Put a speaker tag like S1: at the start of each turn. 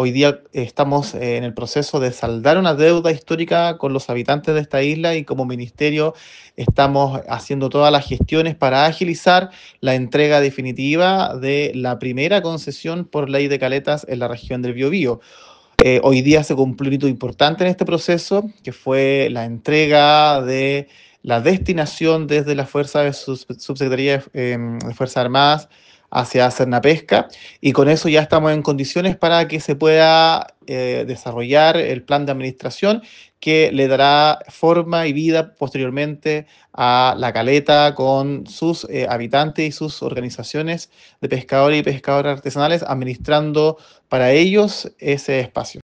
S1: Hoy día estamos en el proceso de saldar una deuda histórica con los habitantes de esta isla y como ministerio estamos haciendo todas las gestiones para agilizar la entrega definitiva de la primera concesión por ley de caletas en la región del Biobío. Hoy día se cumplió un hito importante en este proceso, que fue la entrega de la destinación desde la Fuerza de Subsecretaría de Fuerzas Armadas hacia Cernapesca, y con eso ya estamos en condiciones para que se pueda desarrollar el plan de administración que le dará forma y vida posteriormente a la caleta con sus habitantes y sus organizaciones de pescadores y pescadoras artesanales administrando para ellos ese espacio.